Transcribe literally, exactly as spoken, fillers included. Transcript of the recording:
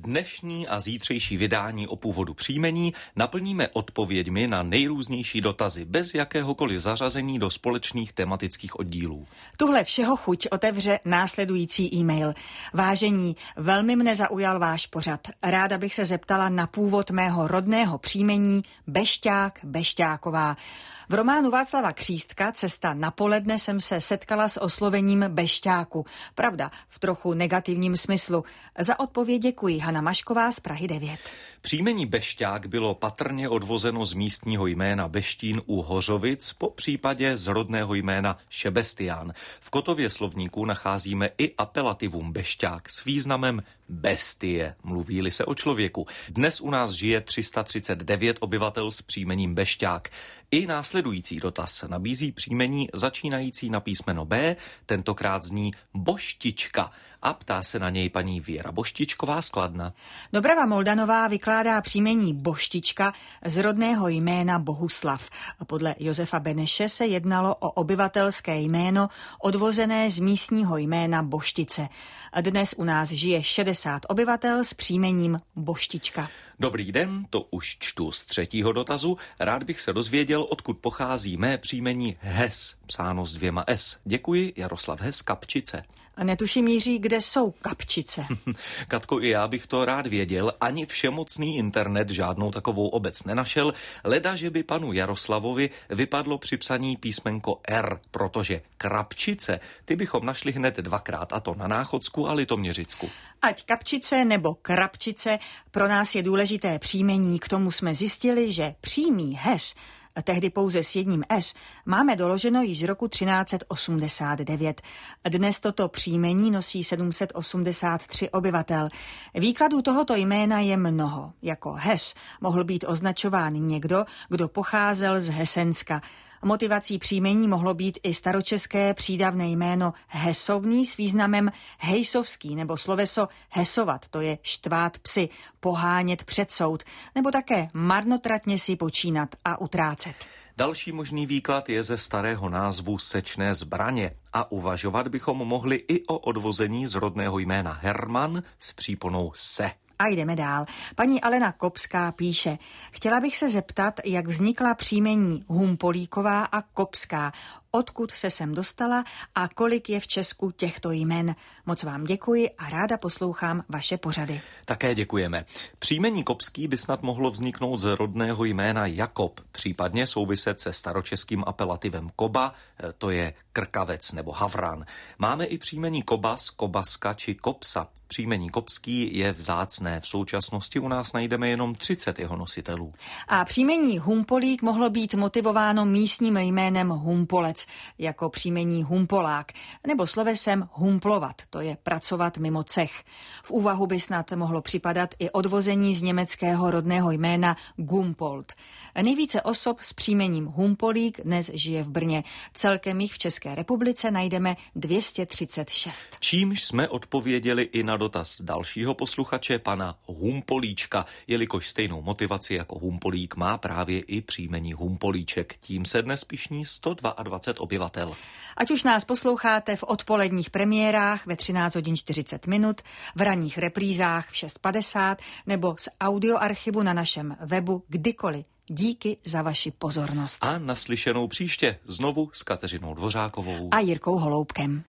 Dnešní a zítřejší vydání o původu příjmení naplníme odpověďmi na nejrůznější dotazy bez jakéhokoliv zařazení do společných tematických oddílů. Tuhle všeho chuť otevře následující e-mail. Vážení, velmi mne zaujal váš pořad. Ráda bych se zeptala na původ mého rodného příjmení Bešťák, Bešťáková. V románu Václava Křístka Cesta na poledne jsem se setkala s oslovením Bešťáku. Pravda, v trochu negativním smyslu. Za odpověď děkuji. Hana Mašková z Prahy devět. Příjmení Bešťák bylo patrně odvozeno z místního jména Beštín u Hořovic, po případě z rodného jména Šebestián. V Kotově slovníku nacházíme i apelativum Bešťák s významem bestie, mluví-li se o člověku. Dnes u nás žije tři sta třicet devět obyvatel s příjmením Bešťák. I následující dotaz nabízí příjmení začínající na písmeno B, tentokrát zní Boštička a ptá se na něj paní Věra Boštičková z Kladna. Dobrava Moldanová vykládá příjmení Boštička z rodného jména Bohuslav. Podle Josefa Beneše se jednalo o obyvatelské jméno odvozené z místního jména Boštice. Dnes u nás žije šedesát obyvatel s příjmením Boštička. Dobrý den, to už čtu z třetího dotazu. Rád bych se dozvěděl, odkud pochází mé příjmení Hes, psáno s dvěma S. Děkuji, Jaroslav Hes, Kapčice. Netuším, Jiří, kde jsou Kapčice. Katko, i já bych to rád věděl, ani všemocný internet žádnou takovou obec nenašel, leda, že by panu Jaroslavovi vypadlo při psaní písmenko R, protože Krapčice, ty bychom našli hned dvakrát, a to na Náchodsku a Litoměřicku. Ať Kapčice nebo Krapčice, pro nás je důležité příjmení, k tomu jsme zjistili, že přímý Hes, tehdy pouze s jedním S, máme doloženo již z roku třináct set osmdesát devět. Dnes toto příjmení nosí sedm set osmdesát tři obyvatel. Výkladů tohoto jména je mnoho. Jako Hes mohl být označován někdo, kdo pocházel z Hesenska. Motivací příjmení mohlo být i staročeské přídavné jméno Hesovný s významem hejsovský nebo sloveso hesovat, to je štvát psy, pohánět před soud, nebo také marnotratně si počínat a utrácet. Další možný výklad je ze starého názvu sečné zbraně a uvažovat bychom mohli i o odvození z rodného jména Herman s příponou se. A jdeme dál. Paní Alena Kopská píše, chtěla bych se zeptat, jak vznikla příjmení Humpolíková a Kopská, odkud se sem dostala a kolik je v Česku těchto jmen. Moc vám děkuji a ráda poslouchám vaše pořady. Také děkujeme. Příjmení Kopský by snad mohlo vzniknout z rodného jména Jakob, případně souviset se staročeským apelativem Koba, to je krkavec nebo havran. Máme i příjmení Kobas, Kobaska či Kopsa. Příjmení Kopský je vzácné. V současnosti u nás najdeme jenom třicet jeho nositelů. A příjmení Humpolík mohlo být motivováno místním jménem Humpolec, jako příjmení Humpolák, nebo slovesem humplovat, to je pracovat mimo cech. V úvahu by snad mohlo připadat i odvození z německého rodného jména Gumpold. Nejvíce osob s příjmením Humpolík dnes žije v Brně. Celkem jich v České republice najdeme dvě stě třicet šest. Čímž jsme odpověděli i na dotaz dalšího posluchače, pana Humpolíčka, jelikož stejnou motivaci jako Humpolík má právě i příjmení Humpolíček. Tím se dnes pyšní sto dvacet dva obyvatel. Ať už nás posloucháte v odpoledních premiérách ve třináct hodin čtyřicet minut, v ranních reprízách v šest padesát nebo z audioarchivu na našem webu kdykoliv. Díky za vaši pozornost. A naslyšenou příště znovu s Kateřinou Dvořákovou a Jirkou Holoubkem.